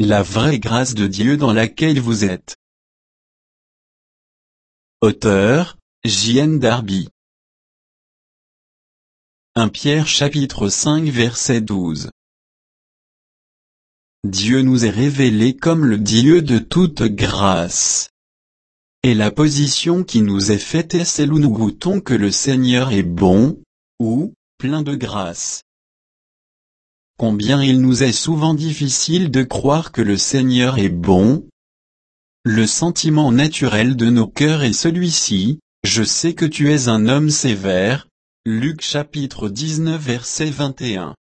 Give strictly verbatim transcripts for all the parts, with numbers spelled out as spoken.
la vraie grâce de Dieu dans laquelle vous êtes. Auteur, J N Darby. premier Pierre chapitre cinq verset douze. Dieu nous est révélé comme le Dieu de toute grâce. Et la position qui nous est faite est celle où nous goûtons que le Seigneur est bon, ou, plein de grâce. Combien il nous est souvent difficile de croire que le Seigneur est bon. Le sentiment naturel de nos cœurs est celui-ci: je sais que tu es un homme sévère. Luc chapitre dix-neuf verset vingt et un.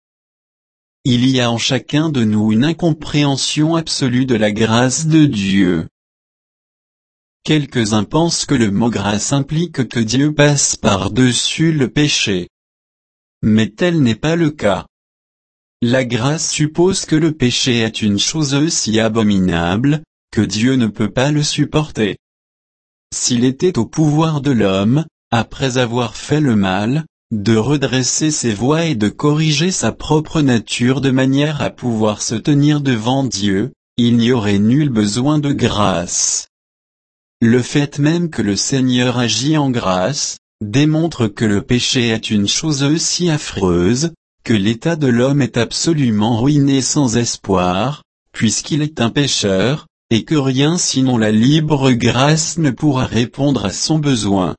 Il y a en chacun de nous une incompréhension absolue de la grâce de Dieu. Quelques-uns pensent que le mot grâce implique que Dieu passe par-dessus le péché. Mais tel n'est pas le cas. La grâce suppose que le péché est une chose si abominable, que Dieu ne peut pas le supporter. S'il était au pouvoir de l'homme, après avoir fait le mal, de redresser ses voies et de corriger sa propre nature de manière à pouvoir se tenir devant Dieu, il n'y aurait nul besoin de grâce. Le fait même que le Seigneur agit en grâce, démontre que le péché est une chose si affreuse, que l'état de l'homme est absolument ruiné sans espoir, puisqu'il est un pécheur, et que rien sinon la libre grâce ne pourra répondre à son besoin.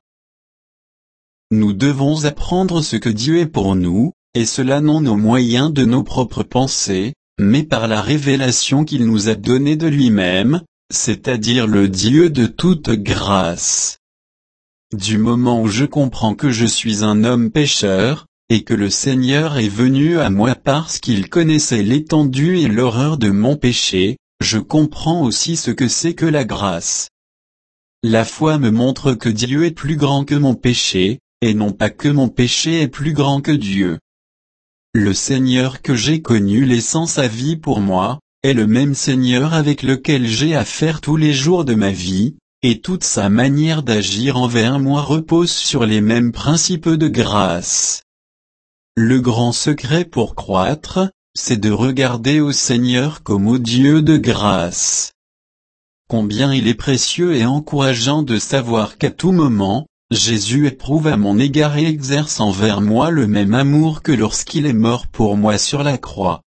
Nous devons apprendre ce que Dieu est pour nous, et cela non aux moyens de nos propres pensées, mais par la révélation qu'il nous a donnée de lui-même, c'est-à-dire le Dieu de toute grâce. Du moment où je comprends que je suis un homme pécheur, et que le Seigneur est venu à moi parce qu'il connaissait l'étendue et l'horreur de mon péché, je comprends aussi ce que c'est que la grâce. La foi me montre que Dieu est plus grand que mon péché, et non pas que mon péché est plus grand que Dieu. Le Seigneur que j'ai connu laissant sa vie pour moi, est le même Seigneur avec lequel j'ai affaire tous les jours de ma vie, et toute sa manière d'agir envers moi repose sur les mêmes principes de grâce. Le grand secret pour croître, c'est de regarder au Seigneur comme au Dieu de grâce. Combien il est précieux et encourageant de savoir qu'à tout moment, Jésus éprouve à mon égard et exerce envers moi le même amour que lorsqu'il est mort pour moi sur la croix.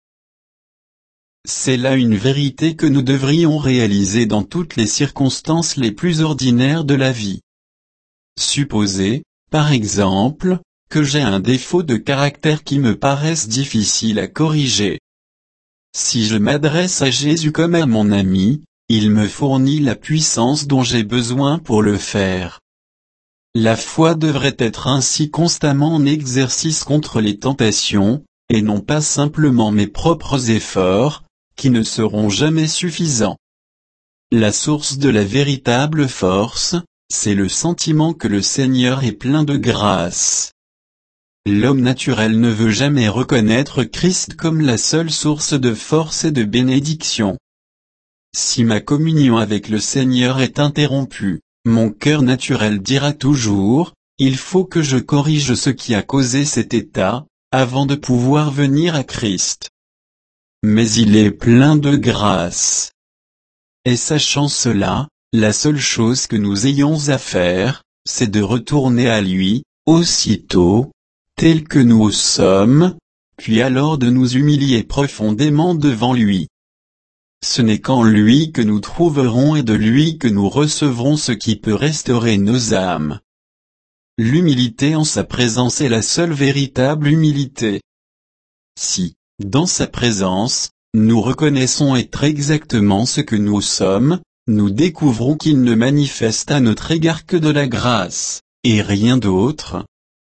C'est là une vérité que nous devrions réaliser dans toutes les circonstances les plus ordinaires de la vie. Supposez, par exemple, que j'ai un défaut de caractère qui me paraisse difficile à corriger. Si je m'adresse à Jésus comme à mon ami, il me fournit la puissance dont j'ai besoin pour le faire. La foi devrait être ainsi constamment en exercice contre les tentations, et non pas simplement mes propres efforts, qui ne seront jamais suffisants. La source de la véritable force, c'est le sentiment que le Seigneur est plein de grâce. L'homme naturel ne veut jamais reconnaître Christ comme la seule source de force et de bénédiction. Si ma communion avec le Seigneur est interrompue, mon cœur naturel dira toujours, il faut que je corrige ce qui a causé cet état, avant de pouvoir venir à Christ. Mais il est plein de grâce. Et sachant cela, la seule chose que nous ayons à faire, c'est de retourner à lui, aussitôt, tel que nous sommes, puis alors de nous humilier profondément devant lui. Ce n'est qu'en lui que nous trouverons et de lui que nous recevrons ce qui peut restaurer nos âmes. L'humilité en sa présence est la seule véritable humilité. Si, dans sa présence, nous reconnaissons être exactement ce que nous sommes, nous découvrons qu'il ne manifeste à notre égard que de la grâce, et rien d'autre.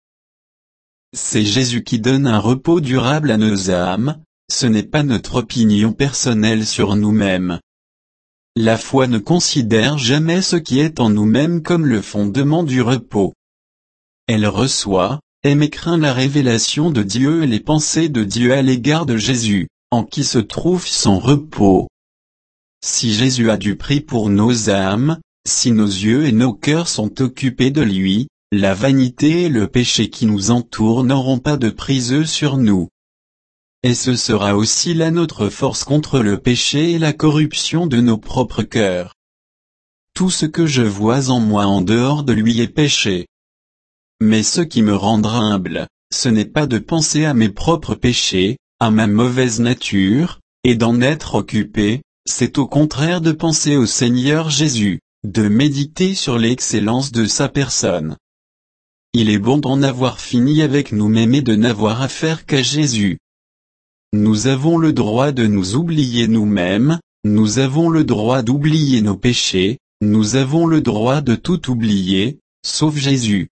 C'est Jésus qui donne un repos durable à nos âmes, ce n'est pas notre opinion personnelle sur nous-mêmes. La foi ne considère jamais ce qui est en nous-mêmes comme le fondement du repos. Elle reçoit, aime et craint la révélation de Dieu et les pensées de Dieu à l'égard de Jésus, en qui se trouve son repos. Si Jésus a du prix pour nos âmes, si nos yeux et nos cœurs sont occupés de lui, la vanité et le péché qui nous entourent n'auront pas de prise sur nous. et ce sera aussi là notre force contre le péché et la corruption de nos propres cœurs. Tout ce que je vois en moi en dehors de lui est péché. Mais ce qui me rendra humble, ce n'est pas de penser à mes propres péchés, à ma mauvaise nature, et d'en être occupé, c'est au contraire de penser au Seigneur Jésus, de méditer sur l'excellence de sa personne. Il est bon d'en avoir fini avec nous-mêmes et de n'avoir affaire qu'à Jésus. Nous avons le droit de nous oublier nous-mêmes, nous avons le droit d'oublier nos péchés, nous avons le droit de tout oublier, sauf Jésus.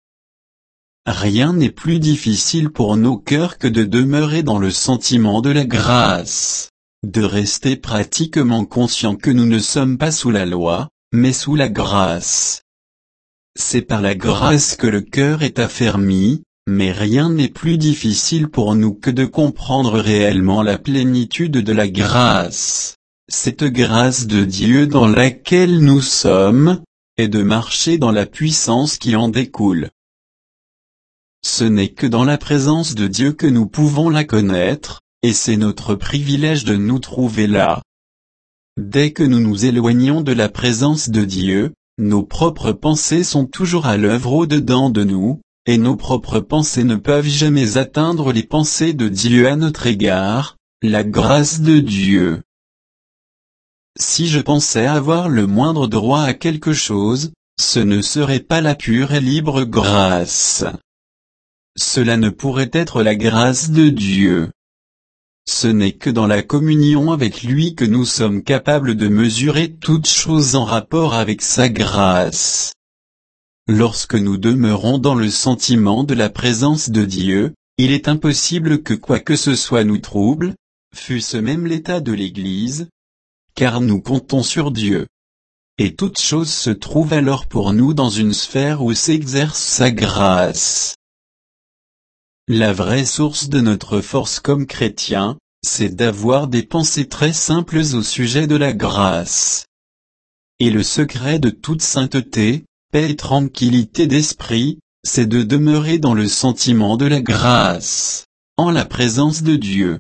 Rien n'est plus difficile pour nos cœurs que de demeurer dans le sentiment de la grâce, de rester pratiquement conscients que nous ne sommes pas sous la loi, mais sous la grâce. C'est par la grâce que le cœur est affermi, mais rien n'est plus difficile pour nous que de comprendre réellement la plénitude de la grâce, cette grâce de Dieu dans laquelle nous sommes, et de marcher dans la puissance qui en découle. Ce n'est que dans la présence de Dieu que nous pouvons la connaître, et c'est notre privilège de nous trouver là. Dès que nous nous éloignons de la présence de Dieu, nos propres pensées sont toujours à l'œuvre au-dedans de nous, et nos propres pensées ne peuvent jamais atteindre les pensées de Dieu à notre égard, la grâce de Dieu. Si je pensais avoir le moindre droit à quelque chose, ce ne serait pas la pure et libre grâce. Cela ne pourrait être la grâce de Dieu. Ce n'est que dans la communion avec lui que nous sommes capables de mesurer toutes choses en rapport avec sa grâce. Lorsque nous demeurons dans le sentiment de la présence de Dieu, il est impossible que quoi que ce soit nous trouble, fût-ce même l'état de l'Église, car nous comptons sur Dieu. Et toute chose se trouve alors pour nous dans une sphère où s'exerce sa grâce. La vraie source de notre force comme chrétiens, c'est d'avoir des pensées très simples au sujet de la grâce. Et le secret de toute sainteté, paix et tranquillité d'esprit, c'est de demeurer dans le sentiment de la grâce, en la présence de Dieu.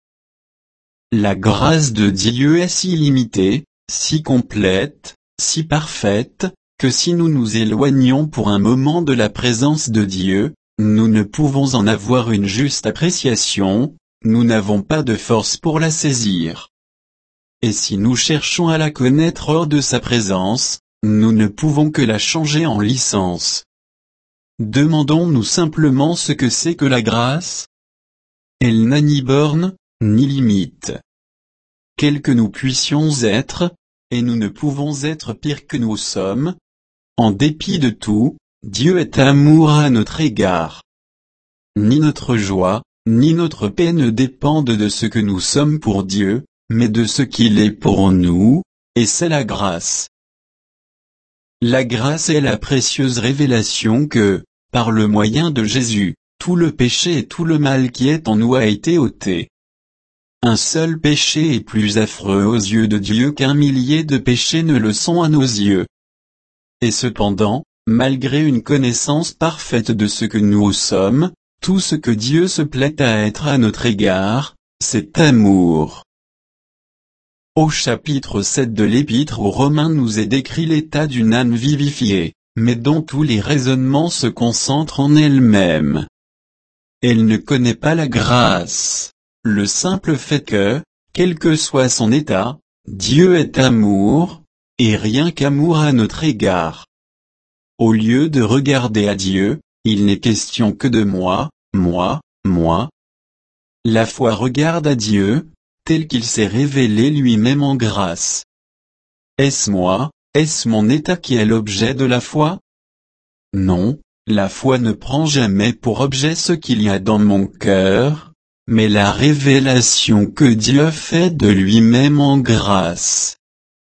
La grâce de Dieu est si limitée, si complète, si parfaite, que si nous nous éloignons pour un moment de la présence de Dieu, nous ne pouvons en avoir une juste appréciation, nous n'avons pas de force pour la saisir. Et si nous cherchons à la connaître hors de sa présence, nous ne pouvons que la changer en licence. Demandons-nous simplement ce que c'est que la grâce. Elle n'a ni borne, ni limite. Quels que nous puissions être, et nous ne pouvons être pire que nous sommes, en dépit de tout, Dieu est amour à notre égard. Ni notre joie, ni notre paix ne dépendent de ce que nous sommes pour Dieu, mais de ce qu'il est pour nous, et c'est la grâce. La grâce est la précieuse révélation que, par le moyen de Jésus, tout le péché et tout le mal qui est en nous a été ôté. Un seul péché est plus affreux aux yeux de Dieu qu'un millier de péchés ne le sont à nos yeux. Et cependant, malgré une connaissance parfaite de ce que nous sommes, tout ce que Dieu se plaît à être à notre égard, c'est amour. Au chapitre sept de l'Épître aux Romains nous est décrit l'état d'une âme vivifiée, mais dont tous les raisonnements se concentrent en elle-même. Elle ne connaît pas la grâce, le simple fait que, quel que soit son état, Dieu est amour, et rien qu'amour à notre égard. Au lieu de regarder à Dieu, il n'est question que de moi, moi, moi. La foi regarde à Dieu, tel qu'il s'est révélé lui-même en grâce. Est-ce moi, est-ce mon état qui est l'objet de la foi? Non, la foi ne prend jamais pour objet ce qu'il y a dans mon cœur, mais la révélation que Dieu fait de lui-même en grâce.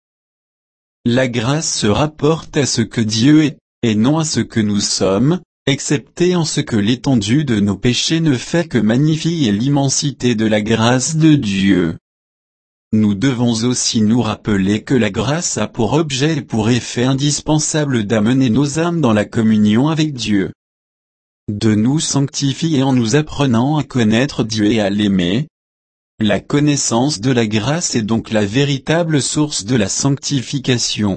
La grâce se rapporte à ce que Dieu est, et non à ce que nous sommes, excepté en ce que l'étendue de nos péchés ne fait que magnifier l'immensité de la grâce de Dieu. Nous devons aussi nous rappeler que la grâce a pour objet et pour effet indispensable d'amener nos âmes dans la communion avec Dieu, de nous sanctifier en nous apprenant à connaître Dieu et à l'aimer, la connaissance de la grâce est donc la véritable source de la sanctification.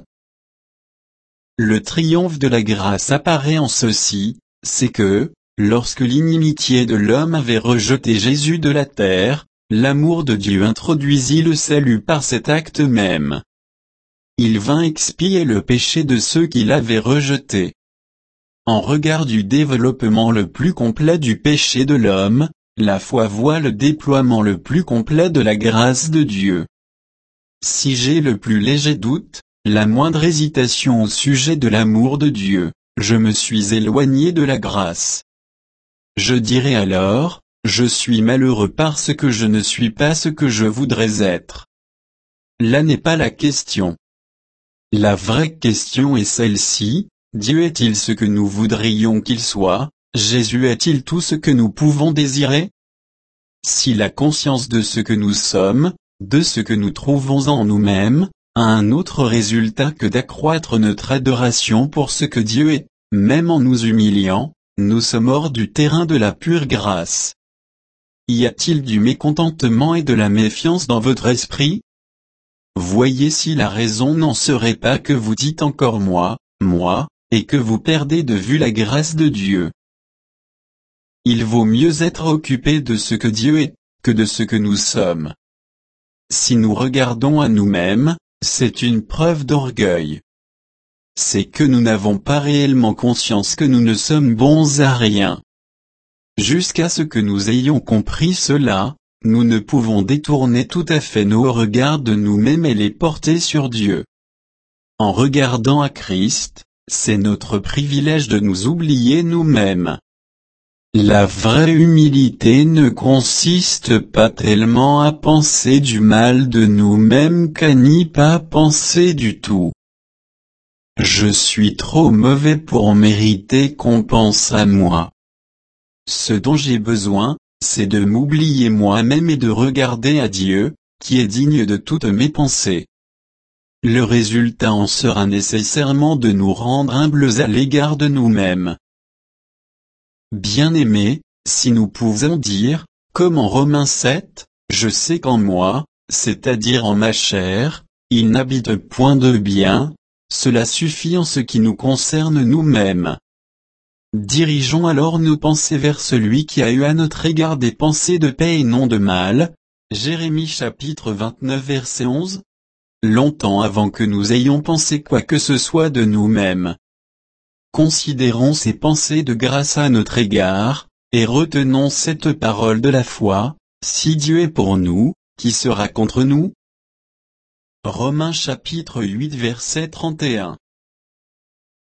Le triomphe de la grâce apparaît en ceci, c'est que, lorsque l'inimitié de l'homme avait rejeté Jésus de la terre, l'amour de Dieu introduisit le salut par cet acte même. Il vint expier le péché de ceux qui l'avaient rejeté. En regard du développement le plus complet du péché de l'homme, la foi voit le déploiement le plus complet de la grâce de Dieu. Si j'ai le plus léger doute, la moindre hésitation au sujet de l'amour de Dieu, je me suis éloigné de la grâce. Je dirai alors, je suis malheureux parce que je ne suis pas ce que je voudrais être. Là n'est pas la question. La vraie question est celle-ci, Dieu est-il ce que nous voudrions qu'il soit, Jésus est-il tout ce que nous pouvons désirer? Si la conscience de ce que nous sommes, de ce que nous trouvons en nous-mêmes, a un autre résultat que d'accroître notre adoration pour ce que Dieu est, même en nous humiliant, nous sommes hors du terrain de la pure grâce. Y a-t-il du mécontentement et de la méfiance dans votre esprit? Voyez si la raison n'en serait pas que vous dites encore moi, moi, et que vous perdez de vue la grâce de Dieu. Il vaut mieux être occupé de ce que Dieu est, que de ce que nous sommes. Si nous regardons à nous-mêmes, c'est une preuve d'orgueil. C'est que nous n'avons pas réellement conscience que nous ne sommes bons à rien. Jusqu'à ce que nous ayons compris cela, nous ne pouvons détourner tout à fait nos regards de nous-mêmes et les porter sur Dieu. En regardant à Christ, c'est notre privilège de nous oublier nous-mêmes. La vraie humilité ne consiste pas tellement à penser du mal de nous-mêmes qu'à n'y pas penser du tout. Je suis trop mauvais pour mériter qu'on pense à moi. Ce dont j'ai besoin, c'est de m'oublier moi-même et de regarder à Dieu, qui est digne de toutes mes pensées. Le résultat en sera nécessairement de nous rendre humbles à l'égard de nous-mêmes. Bien-aimés, si nous pouvons dire, comme en Romains sept, je sais qu'en moi, c'est-à-dire en ma chair, il n'habite point de bien, cela suffit en ce qui nous concerne nous-mêmes. Dirigeons alors nos pensées vers celui qui a eu à notre égard des pensées de paix et non de mal. Jérémie chapitre vingt-neuf verset onze. Longtemps avant que nous ayons pensé quoi que ce soit de nous-mêmes. Considérons ces pensées de grâce à notre égard, et retenons cette parole de la foi, si Dieu est pour nous, qui sera contre nous? Romains chapitre huit verset trente et un.